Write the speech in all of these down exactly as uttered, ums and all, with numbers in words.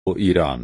ایران.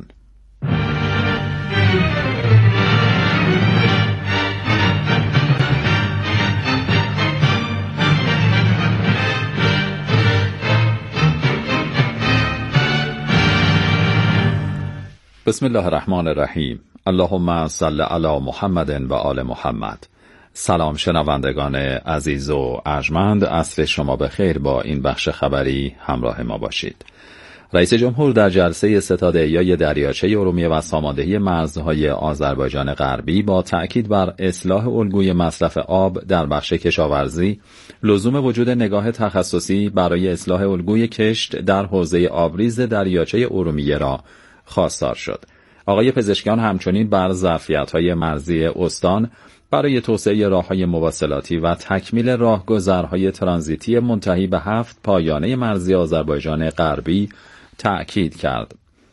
بسم الله الرحمن الرحیم. اللهم صل علی محمد و آل محمد. سلام شنوندگان عزیز و ارجمند، عصر شما بخیر. با این بخش خبری همراه ما باشید. رئیس جمهور در جلسه ستاد احیای دریاچه ارومیه و ساماندهی مرزهای آذربایجان غربی با تأکید بر اصلاح الگوی مصرف آب در بخش کشاورزی، لزوم وجود نگاه تخصصی برای اصلاح الگوی کشت در حوزه آبریز دریاچه ارومیه را خواستار شد. آقای پزشکیان همچنین بر ظرفیت‌های مرزی استان برای توسعه راه‌های مواصلاتی و تکمیل راهگذرهای ترانزیتی منتهی به هفت پایانه مرزی آذربایجان غربی تأکید کرد.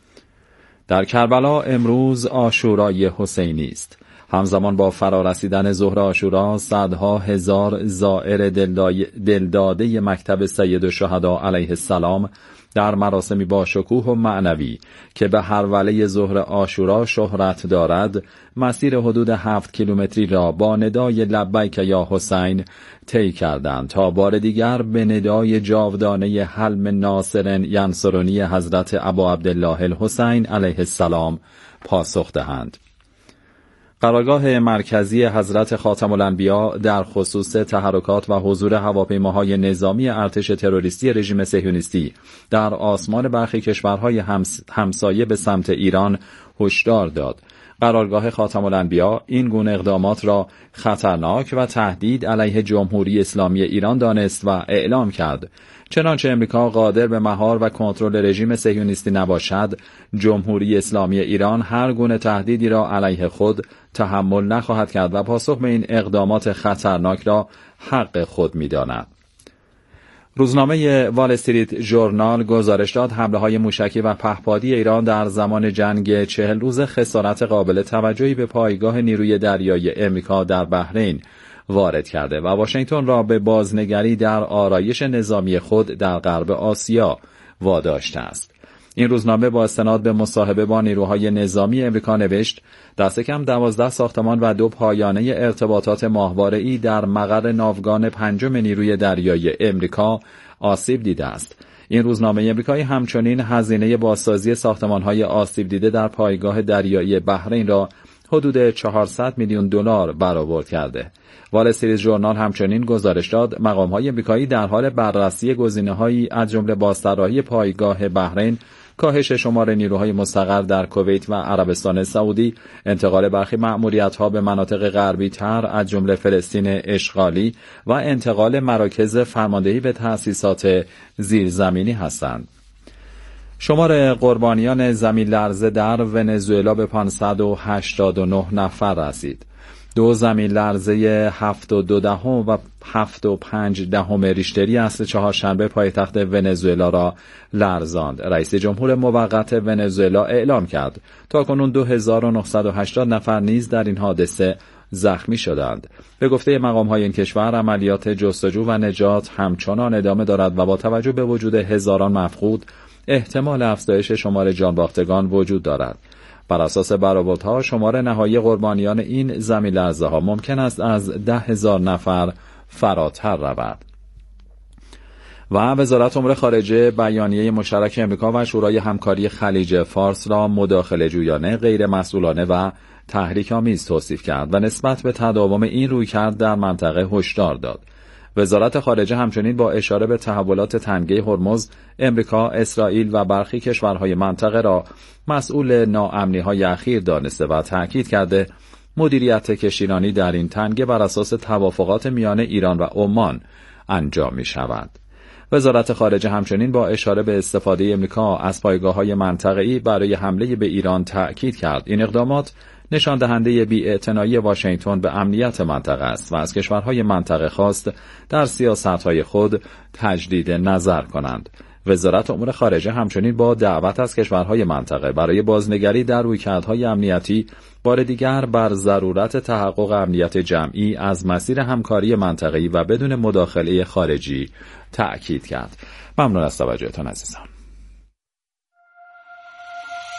در کربلا امروز عاشورای حسینی است. همزمان با فرارسیدن ظهر عاشورا، صدها هزار زائر دلداده مکتب سید الشهدا علیه السلام در مراسمی با شکوه و معنوی که به هروله ظهر عاشورا شهرت دارد، مسیر حدود هفت کیلومتری را با ندای لبیک یا حسین طی کردند تا بار دیگر به ندای جاودانه حلم ناصر ینصرنی حضرت ابا عبدالله الحسین علیه السلام پاسخ دهند. قرارگاه مرکزی حضرت خاتم الانبیا در خصوص تحرکات و حضور هواپیماهای نظامی ارتش تروریستی رژیم صهیونیستی در آسمان برخی کشورهای همس... همسایه به سمت ایران هشدار داد. قرارگاه خاتم الانبیا این گونه اقدامات را خطرناک و تهدید علیه جمهوری اسلامی ایران دانست و اعلام کرد. چنانچه امریکا قادر به مهار و کنترل رژیم صهیونیستی نباشد، جمهوری اسلامی ایران هر گونه تهدیدی را علیه خود تحمل نخواهد کرد و پاسخ به این اقدامات خطرناک را حق خود می‌داند. روزنامه وال استریت ژورنال گزارش داد حمله‌های موشکی و پهپادی ایران در زمان جنگ چهل روز خسارت قابل توجهی به پایگاه نیروی دریایی امریکا در بحرین وارد کرده و واشنگتن را به بازنگری در آرایش نظامی خود در غرب آسیا واداشته است. این روزنامه با استناد به مصاحبه با نیروهای نظامی امریکا نوشت دست کم دوازده ساختمان و دو پایانه ارتباطات ماهواره‌ای در مقر ناوگان پنجم نیروی دریایی امریکا آسیب دیده است. این روزنامه امریکایی همچنین هزینه بازسازی ساختمان‌های آسیب دیده در پایگاه دریایی بحرین را حدود چهارصد میلیون دلار برآورد کرده. وال استریت ژورنال همچنین گزارش داد مقام‌های امریکایی در حال بررسی گزینه‌هایی از جمله بازطراحی پایگاه بحرین، کاهش شمار نیروهای مستقر در کویت و عربستان سعودی، انتقال برخی مأموریت‌ها به مناطق غربی تر از جمله فلسطین اشغالی و انتقال مراکز فرماندهی به تأسیسات زیرزمینی هستند. شمار قربانیان زمین لرزه در ونزوئلا به پانصد و هشتاد و نه نفر رسید. دو زمین لرزه هفت و دو دهم و هفت و پنج دهم ریشتری اصل چهارشنبه پایتخت ونزوئلا را لرزاند. رئیس جمهور موقت ونزوئلا اعلام کرد تاکنون دو هزار و نهصد و هشتاد نفر نیز در این حادثه زخمی شدند. به گفته مقام‌های این کشور عملیات جستجو و نجات همچنان ادامه دارد و با توجه به وجود هزاران مفقود احتمال افزایش شمار جانباختگان وجود دارد. بر اساس برآوردها شمار نهایی قربانیان این زمین لرزه ها ممکن است از ده هزار نفر فراتر رود. و وزارت امور خارجه بیانیه مشترک امریکا و شورای همکاری خلیج فارس را مداخله جویانه، غیر مسئولانه و تحریک‌آمیز توصیف کرد و نسبت به تداوم این رویکرد در منطقه هشدار داد. وزارت خارجه همچنین با اشاره به تحولات تنگه هرمز، امریکا، اسرائیل و برخی کشورهای منطقه را مسئول ناامنی‌های اخیر دانسته و تأکید کرده مدیریت کشتیرانی در این تنگه بر اساس توافقات میان ایران و عمان انجام می شود. وزارت خارجه همچنین با اشاره به استفاده امریکا از پایگاه‌های منطقه‌ای برای حمله به ایران تأکید کرد این اقدامات نشان دهنده بی‌اعتنایی واشنگتن به امنیت منطقه است و از کشورهای منطقه خواست در سیاست‌های خود تجدید نظر کنند. وزارت امور خارجه همچنین با دعوت از کشورهای منطقه برای بازنگری در رویکردهای امنیتی بار دیگر بر ضرورت تحقق امنیت جمعی از مسیر همکاری منطقه‌ای و بدون مداخله خارجی تأکید کرد. ممنون از توجهتان عزیزان.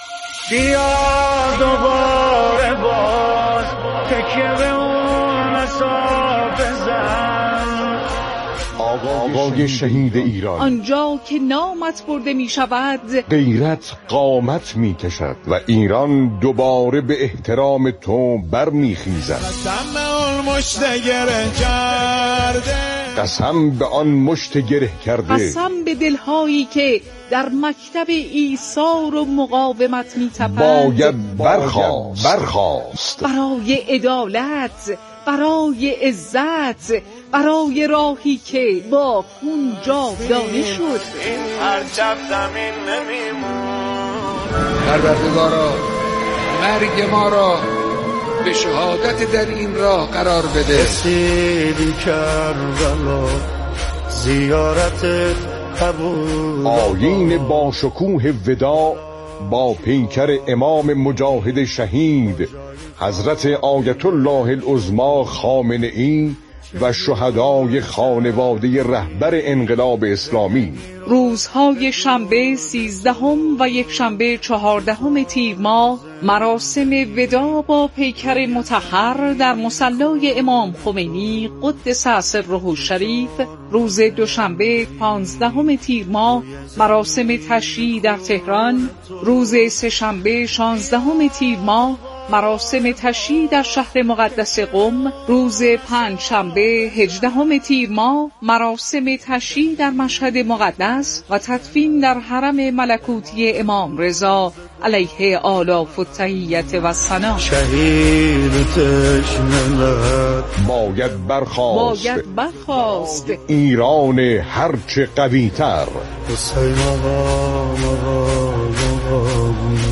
بیا دوباره باز تکیه به اون مسافه بزن. آقای شهید ایران، آنجا که نامت برده می شود غیرت قامت می کشد و ایران دوباره به احترام تو بر می خیزد. قسم اون مشت گره کرده، قسم به آن مشت گره کرده، قسم به دلهایی که در مکتب ایثار و مقاومت می تپند. باید برخاست برخاست برای عدالت، برای عزت، برای راهی که با خون جاودانه شد. این پرچم زمین نمیمونه. پروردگارا مرگ ما را به شهادت در این راه قرار بده. رسیدی کربلا زیارت قبول. آیین با شکوه وداع با پیکر امام مجاهد شهید حضرت آیت الله العظمی خامنه ای و شهدای خانواده رهبر انقلاب اسلامی. روزهای شنبه سیزدهم و یک شنبه چهاردهم تیر ماه مراسم وداع با پیکر مطهر در مصلی امام خمینی قدس سره الشریف. روز دوشنبه پانزدهم تیر ماه مراسم تشییع در تهران. روز سه‌شنبه شانزدهم تیر ماه مراسم تشییع در شهر مقدس قم. روز پنجشنبه هجدهم تیر ماه مراسم تشییع در مشهد مقدس و تدفین در حرم ملکوتی امام رضا علیه آلاف التحیت و ثنا. شهید تشنه باید برخاست باید برخاست ایران هرچه قوی تر. حسین آقا آقا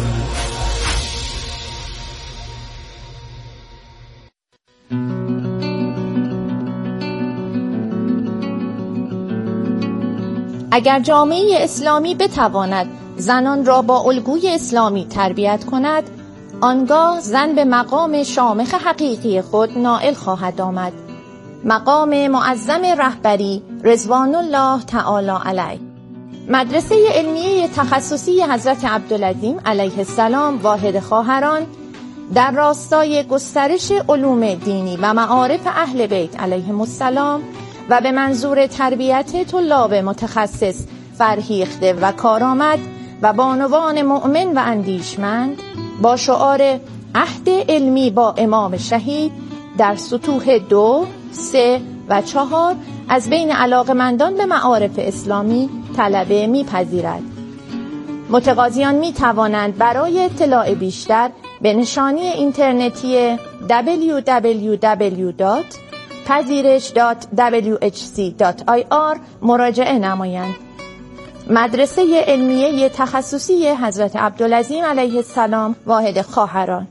اگر جامعه اسلامی بتواند زنان را با الگوی اسلامی تربیت کند، آنگاه زن به مقام شامخ حقیقی خود نائل خواهد آمد، مقام معظم رهبری رضوان الله تعالی علیه. مدرسه علمیه تخصصی حضرت عبدالعظیم علیه السلام واحد خواهران در راستای گسترش علوم دینی و معارف اهل بیت علیهم السلام و به منظور تربیت طلاب متخصص فرهیخته و کارآمد و بانوان مؤمن و اندیشمند با شعار عهد علمی با امام شهید در سطوح دو، سه و چهار از بین علاقمندان به معارف اسلامی طلبه می‌پذیرد. متقاضیان می توانند برای اطلاع بیشتر به نشانی اینترنتی دبلیو دبلیو دبلیو دات پذیرش دات دبلیو اچ سی دات آی آر مراجعه نمایند. مدرسه علمیه تخصصی حضرت عبدالعظیم علیه السلام واحد خواهران.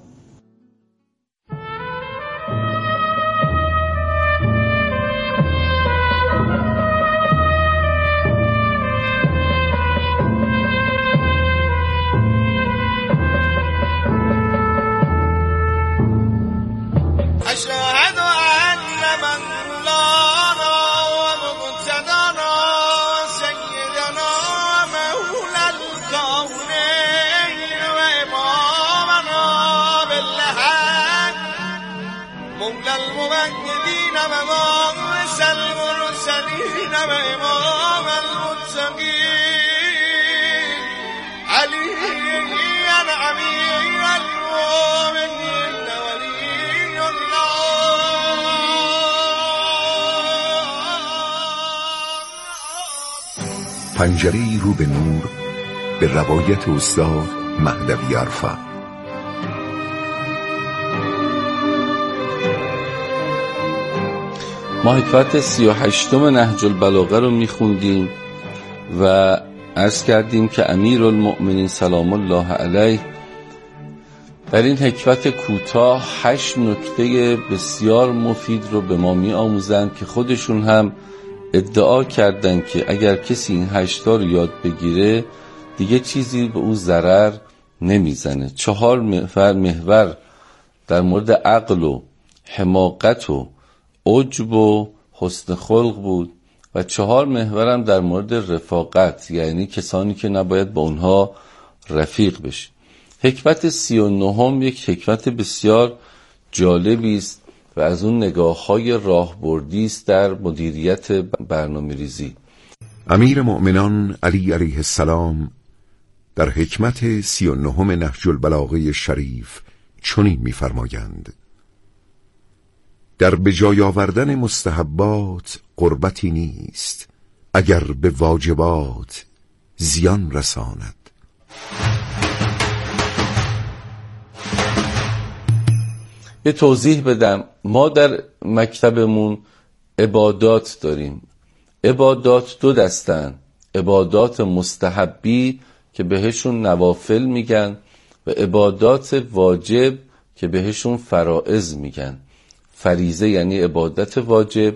أشهد أن من مولانا ومقتدانا سيدنا مولى الكونين وإمامنا بالحق مولى الممجدين ومارس المرسلين وإمام المتقين عليا أمير المؤمنين پنجره‌ای رو به نور به روایت استاد مهدوی عرفه. ما حکمت سی و هشتم نهج البلاغه رو میخوندیم و عرض کردیم که امیر المؤمنین سلام الله علیه در این حکمت کوتاه هشت نکته بسیار مفید رو به ما می آموزند که خودشون هم ادعا کردن که اگر کسی این هشتا رو یاد بگیره دیگه چیزی به او ضرر نمیزنه. چهار محور محور در مورد عقل و حماقت و عجب و حسن خلق بود و چهار محورم در مورد رفاقت، یعنی کسانی که نباید با اونها رفیق بشی. حکمت سی و نهم یک حکمت بسیار جالبی است و از اون نگاه‌های راهبردی است در مدیریت برنامه‌ریزی. امیر مؤمنان علی علیه السلام در حکمت سی و نهم نهج البلاغه شریف چنین می‌فرمایند: در به جای آوردن مستحبات قربتی نیست اگر به واجبات زیان رساند. یه توضیح بدم. ما در مکتبمون عبادات داریم. عبادات دو دستن: عبادات مستحبی که بهشون نوافل میگن و عبادات واجب که بهشون فرائض میگن. فریضه یعنی عبادت واجب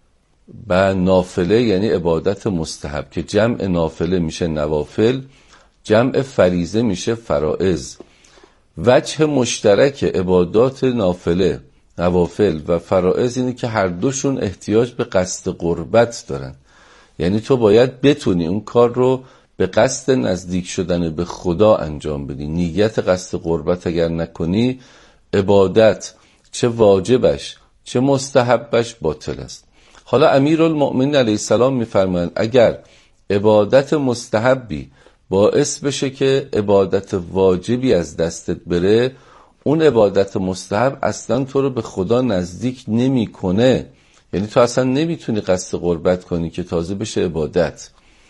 و نافله یعنی عبادت مستحب، که جمع نافله میشه نوافل، جمع فریضه میشه فرائض. وجه مشترک عبادات نافله، نوافل و فرائض اینه که هر دوشون احتیاج به قصد قربت دارن. یعنی تو باید بتونی اون کار رو به قصد نزدیک شدن به خدا انجام بدی. نیت قصد قربت اگر نکنی، عبادت چه واجبش چه مستحبش باطل است. حالا امیرالمؤمنین علیه السلام میفرمایند اگر عبادت مستحبی باعث بشه که عبادت واجبی از دستت بره، اون عبادت مستحب اصلا تو رو به خدا نزدیک نمیکنه. یعنی تو اصلا نمیتونی قصد قربت کنی که تازه بشه عبادت.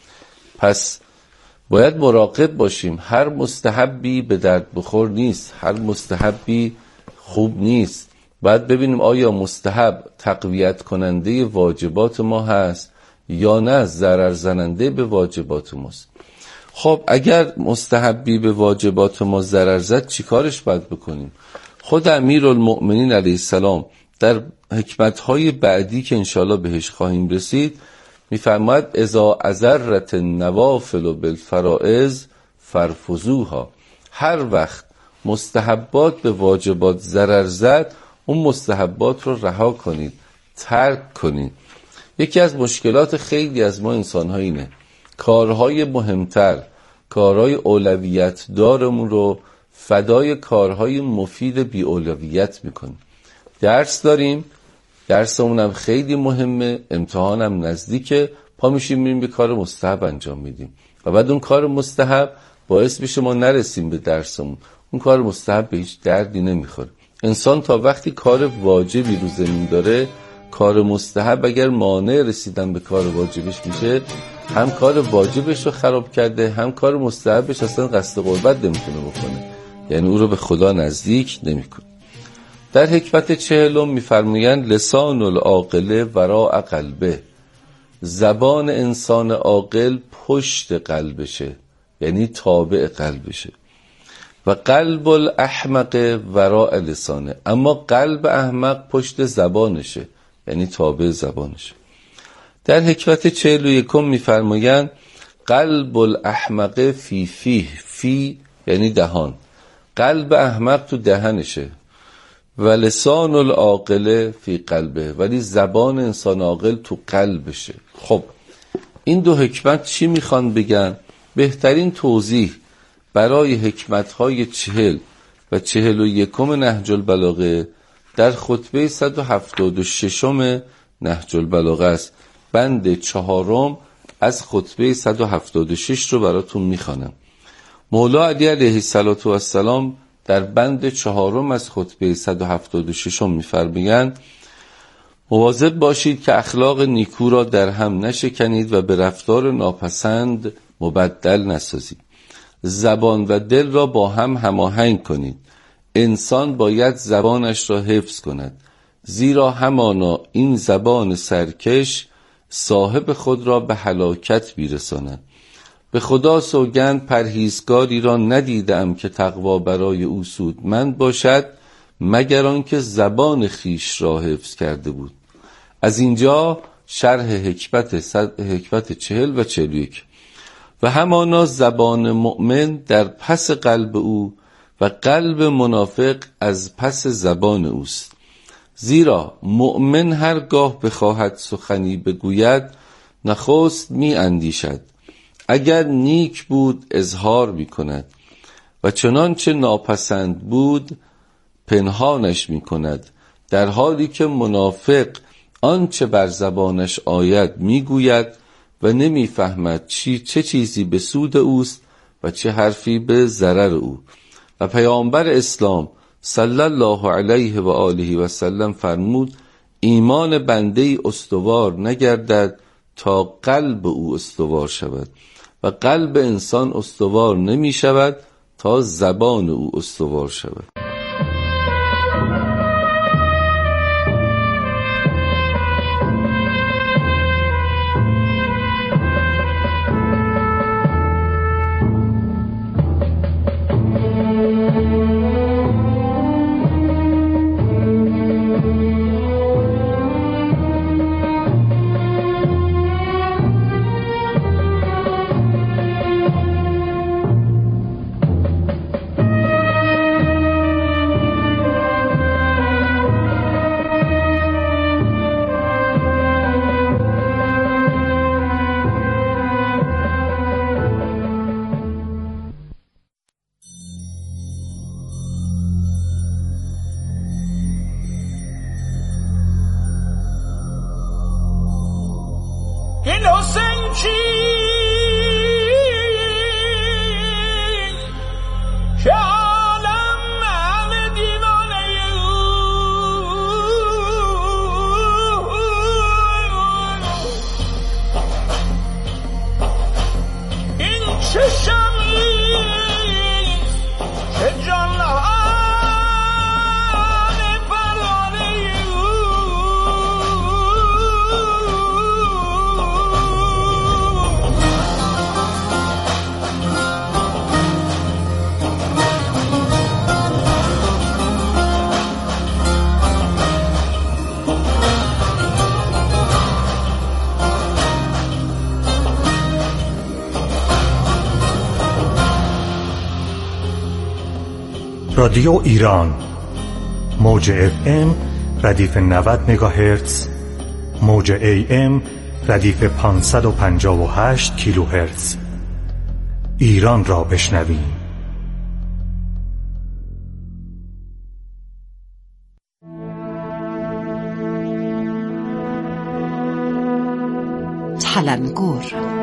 پس باید مراقب باشیم. هر مستحبی به درد بخور نیست، هر مستحبی خوب نیست. باید ببینیم آیا مستحب تقویت کننده واجبات ما هست یا نه ضرر زننده به واجبات ماست. خب اگر مستحبی به واجبات ما ضرر زد چی کارش باید بکنیم؟ خود امیرالمؤمنین علیه السلام در حکمت‌های بعدی که انشاءالله بهش خواهیم رسید میفرماید اذا اضرت النوافل بالفرائض فرفضوها. هر وقت مستحبات به واجبات ضرر زد، اون مستحبات رو رها کنید، ترک کنید. یکی از مشکلات خیلی از ما انسان‌ها اینه، کارهای مهمتر، کارهای اولویت دارمون رو فدای کارهای مفید بی اولویت میکنیم. درس داریم، درسمون هم خیلی مهمه، امتحانم نزدیکه، پا میشیم میریم به کار مستحب انجام میدیم و بعد اون کار مستحب باعث میشه ما نرسیم به درسمون. اون کار مستحب به هیچ دردی نمیخوره. انسان تا وقتی کار واجبی رو زمین داره، کار مستحب اگر مانع رسیدن به کار واجبش میشه، هم کار واجبش رو خراب کرده، هم کار مستحبش اصلا قصد قربت نمیتونه بکنه، یعنی او رو به خدا نزدیک نمیکنه. در حکمت چهلم میفرمایند لسان العاقل وراء قلبه. زبان انسان عاقل پشت قلبشه، یعنی تابع قلبشه. و قلب الاحمق وراء لسانه. اما قلب احمق پشت زبانشه، یعنی تابع زبانشه. در حکمت چهل و یکم میفرمایند قلب الاحمق فی فیه. فی یعنی دهان، قلب احمق تو دهنشه. و لسان العاقل فی قلبه، ولی زبان انسان عاقل تو قلبشه. خب این دو حکمت چی میخوان بگن؟ بهترین توضیح برای حکمت‌های چهل و چهل و یکم نهج البلاغه در خطبه صد و هفتاد و ششم نهج البلاغه است. بند چهارم از خطبه صد و هفتاد و شش رو براتون میخوانم. مولا علی علیه السلام در بند چهارم از خطبه صد و هفتاد و شش میفرمایند مواظب باشید که اخلاق نیکو را در هم نشکنید و به رفتار ناپسند مبدل نسازید. زبان و دل را با هم هماهنگ کنید. انسان باید زبانش را حفظ کند، زیرا همانا این زبان سرکش صاحب خود را به هلاکت میرساند. به خدا سوگند پرهیزگاری را ندیدم که تقوا برای او سودمند باشد مگر آنکه زبان خیش را حفظ کرده بود. از اینجا شرح حکمت صد حکمت چهل و چهل و یک. و همانا زبان مؤمن در پس قلب او و قلب منافق از پس زبان اوست. زیرا مؤمن هرگاه بخواهد سخنی بگوید نخست می اندیشد، اگر نیک بود اظهار می کند و چنانچه ناپسند بود پنهانش می کند، در حالی که منافق آنچه بر زبانش آید می گوید و نمی فهمد چی چه چیزی به سود اوست و چه حرفی به ضرر او. و پیامبر اسلام صلی الله علیه و آله و سلم فرمود ایمان بنده استوار نگردد تا قلب او استوار شود و قلب انسان استوار نمی شود تا زبان او استوار شود. این حسین کی که عالم همه دیوانه این چه شمی که جان رادیو ایران موج اف ام ردیف نود مگاهرتز، موج ای ام ردیف پانصد و پنجاه و هشت کیلوهرتز. ایران را بشنویم. تلنگر.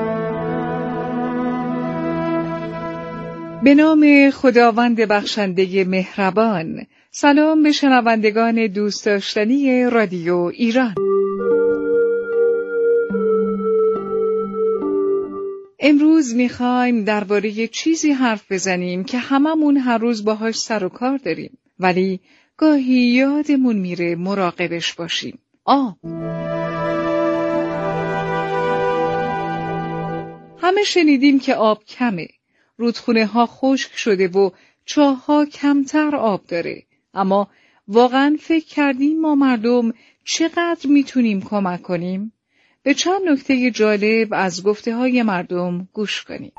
به نام خداوند بخشنده مهربان. سلام به شنوندگان دوست داشتنی رادیو ایران. امروز میخوایم درباره چیزی حرف بزنیم که هممون هر روز باهاش سر و کار داریم، ولی گاهی یادمون میره مراقبش باشیم. آب. همه شنیدیم که آب کمه. رودخونه ها خشک شده و چاه ها کمتر آب داره. اما واقعا فکر کردیم ما مردم چقدر میتونیم کمک کنیم؟ به چند نکته جالب از گفته های مردم گوش کنیم.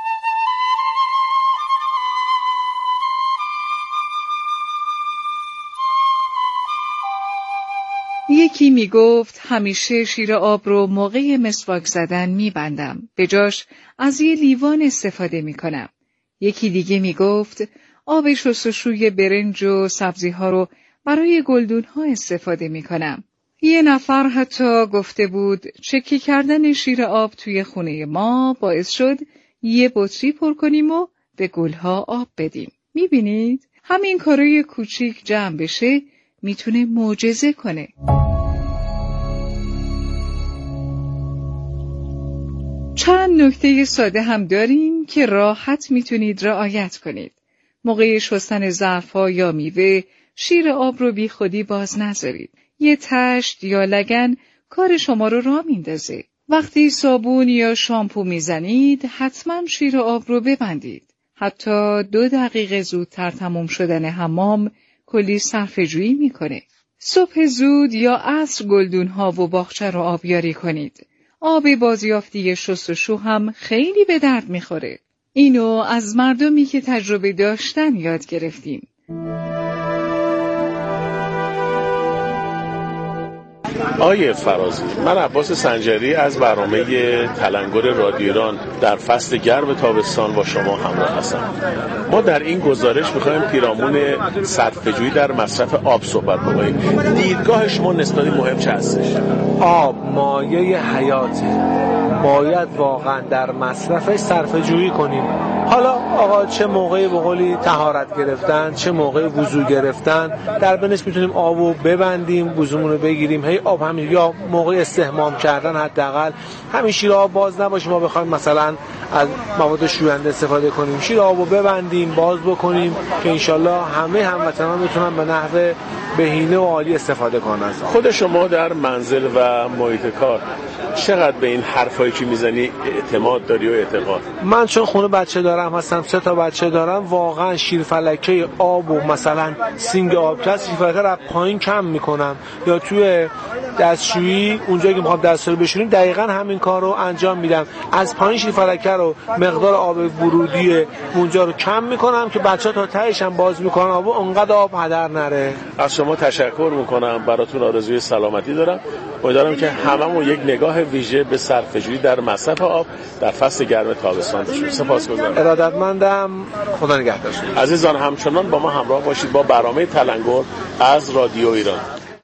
یکی میگفت همیشه شیر آب رو موقع مسواک زدن میبندم، به جاش از یه لیوان استفاده میکنم. یکی دیگه میگفت آب شستشوی برنج و سبزی ها رو برای گلدون ها استفاده میکنم. یه نفر حتی گفته بود چکی کردن شیر آب توی خونه ما باعث شد یه بطری پر کنیم و به گلها آب بدیم. میبینید همین کارای کوچیک جمع بشه میتونه معجزه کنه. چند نکته ساده هم داریم که راحت میتونید رعایت کنید. موقع شستن ظرف‌ها یا میوه شیر آب رو بی خودی باز نذارید. یه تشت یا لگن کار شما رو راه میندازه. وقتی صابون یا شامپو میزنید حتما شیر آب رو ببندید. حتی دو دقیقه زودتر تموم شدن حمام کلی صرفه‌جویی میکنه. صبح زود یا عصر گلدون‌ها و باغچه رو آبیاری کنید. آب بازیافتی شستشو هم خیلی به درد میخوره. اینو از مردمی که تجربه داشتن یاد گرفتیم. آقای فرازی، من عباس سنجری از برنامه تلنگر رادیو ایران در فصل گرم تابستان با شما همراه هستم. ما در این گزارش می‌خوایم پیرامون صرفه‌جویی در مصرف آب صحبت بکنیم. دیدگاه شما نسبت مهم چه هستش؟ آب مایه حیاته، باید واقعا در مصرفش صرفه‌جویی کنیم. حالا آقا چه موقعی به قولی طهارت گرفتن، چه موقعی وضو گرفتن، در بینش میتونیم آبو ببندیم، وضومون رو بگیریم، هی آب همین، یا موقع استحمام کردن حداقل همین شیر آب باز نباشه، ما بخوایم مثلا از مواد شوینده استفاده کنیم، شیر آبو ببندیم باز بکنیم که انشالله همه هموطنان بتونن به نحو بهینه و عالی استفاده کنن. خود شما در منزل و محیط کار چقدر به این حرفایی که میزنی اعتماد داری و اعتقاد؟ من چون خونه بچه دارم هستم، سه تا بچه دارم، واقعا شیرفلکه آب و مثلا سینگ آب که شیرفلکه رو پایین کم میکنم، یا توی دستشویی اونجایی که میخوام دستشویی بشوریم دقیقاً همین کار رو انجام میدم، از پایین شیرفلکه رو مقدار آب ورودی اونجا رو کم میکنم که بچه‌ها تا تهش هم باز میکنن آب اونقدر آب هدر نره. از شما تشکر میکنم، براتون آرزوی سلامتی دارم. امیدوارم که هممون یک نگاه ویژه به صرفه‌جویی در مصرف آب در فصل گرم تابستان داشته باشیم. سپاسگزارم. ارادتمندم. خدا نگهدار. عزیزان همچنان با ما همراه باشید با برنامه تلنگر از رادیو ایران.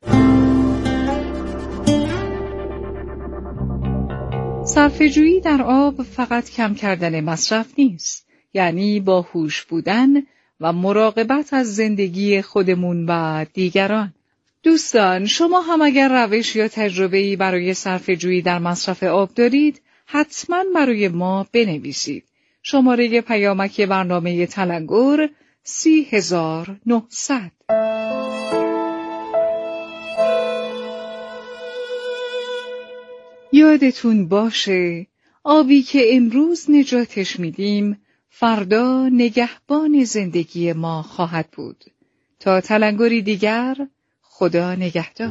صرفه‌جویی در آب فقط کم کردن مصرف نیست، یعنی با هوش بودن و مراقبت از زندگی خودمون و دیگران. دوستان، شما هم اگر روش یا تجربه‌ای برای صرفه‌جویی در مصرف آب دارید، حتما برای ما بنویسید. شماره پیامک برنامه تلنگر سی هزار و نهصد. یادتون باشه آبی که امروز نجاتش میدیم فردا نگهبان زندگی ما خواهد بود. تا تلنگری دیگر، خدا نگهدار.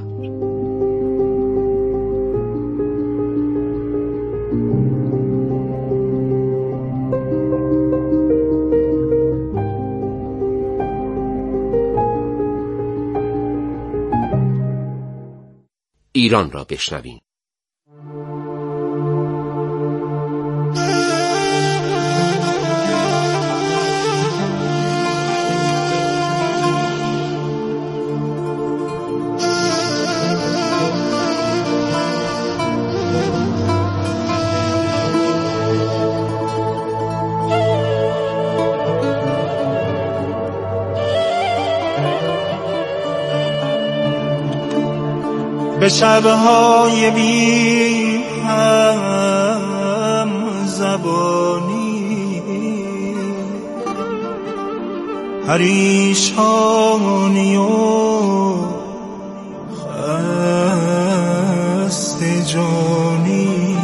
ایران را بشنویم. به شبهای بی هم زبانی پریشانی و خسته جانی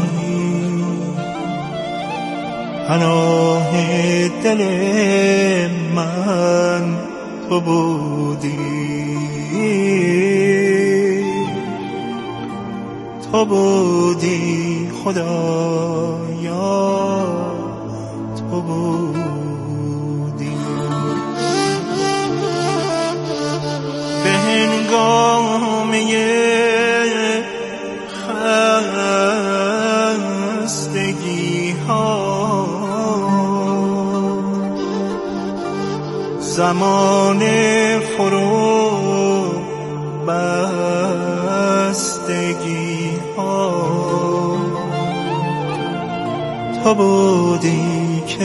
پناه دل من تو بودی، تو بودی خدایا، تو بودی. به هنگامه خستگی ها زمان فرو بستگی تو بودی که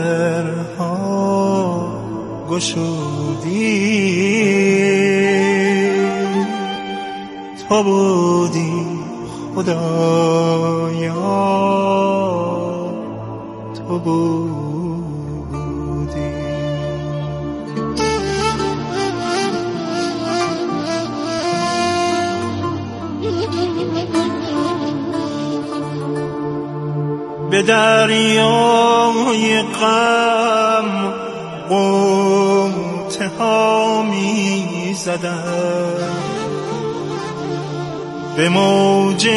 درها گشودی، تو بودی خدایا، تو بودی. به دریای غم غوطه ها می زدم، به موج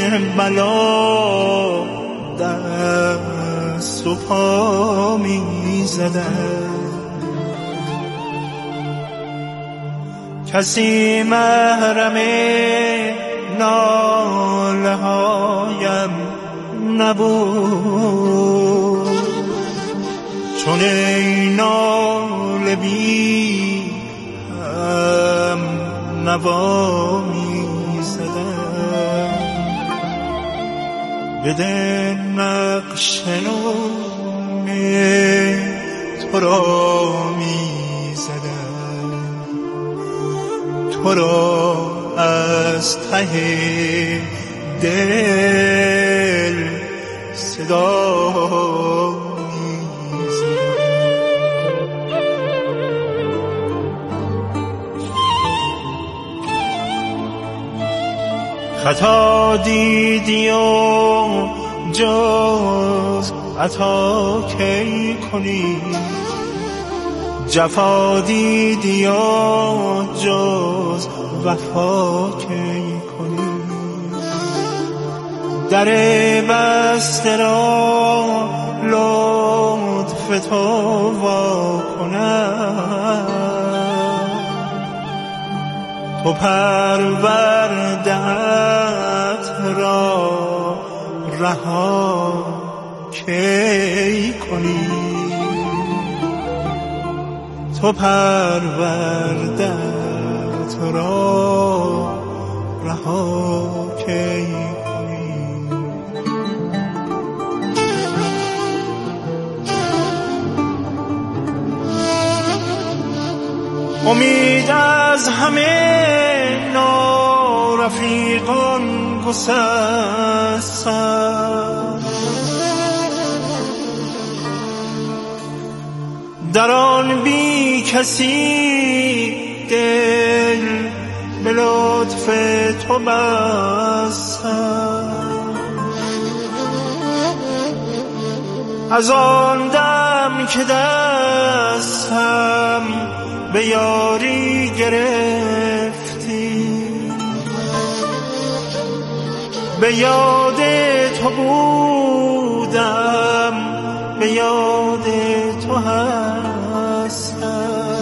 بلا دست و پا می زدم. کسی محرم ناله هایم نبود، چون ای ناله بی هم نوا می زدم، بده نقش نومه تو را می زدم، تو را از ته دل صدا می زدم. خطا دیدی و جز عطا کی کنی، جفا دیدی و جز وفا کی کنی، در بسته را لطف تو وا کند، تو پرورده‌ات را رها کی کنی، تو پرورده‌ات را رها کی کنی. امید از همه نارفیقان گسستم، در آن بی کسی دل به لطف تو بستم، از آن دم که دستم به یاری گرفتی، به یاد تو بودم، به یاد تو هستم.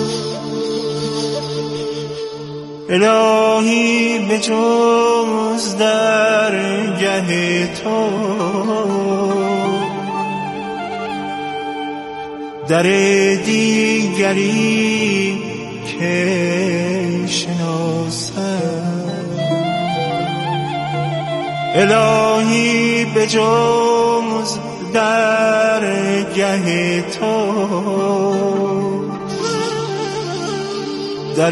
الهی به جز درگه تو در دیگری که شناسم، الهی به جز درگه تو در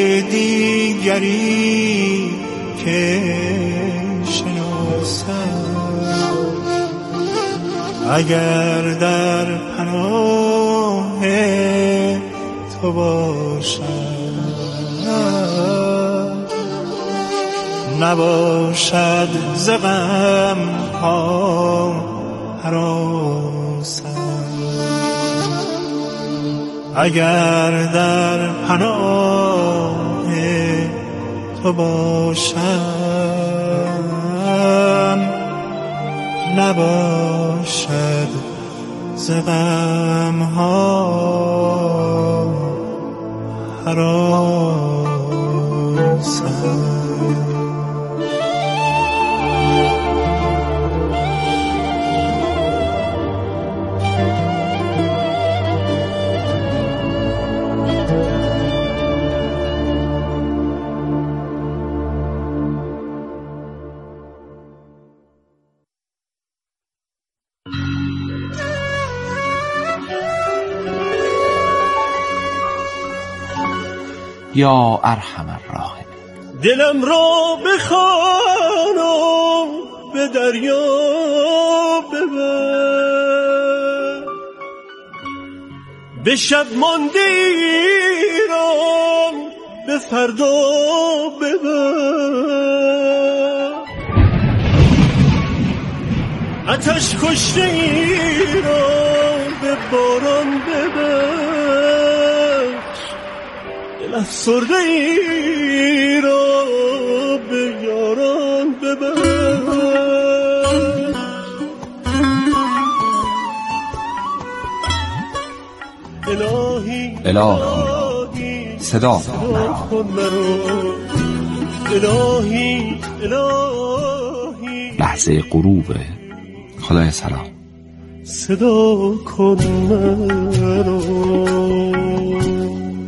دیگری که شناسم، اگر در پناه تو باشم نباشد ز غم ها هراسم، اگر در پناه تو باشم نباشد ز غم ها هراسم. یا ارحم الراحمین. دلم را بخوانم به دریا ببر، به شب مانده ایران به فردا ببر، آتش کشته ایران به باران ببر، دل افسرده ای را به یاران ببر. الهی صدا کن مرا، الهی الهی لحظه غروب. خدای سلام. صدا کن مرا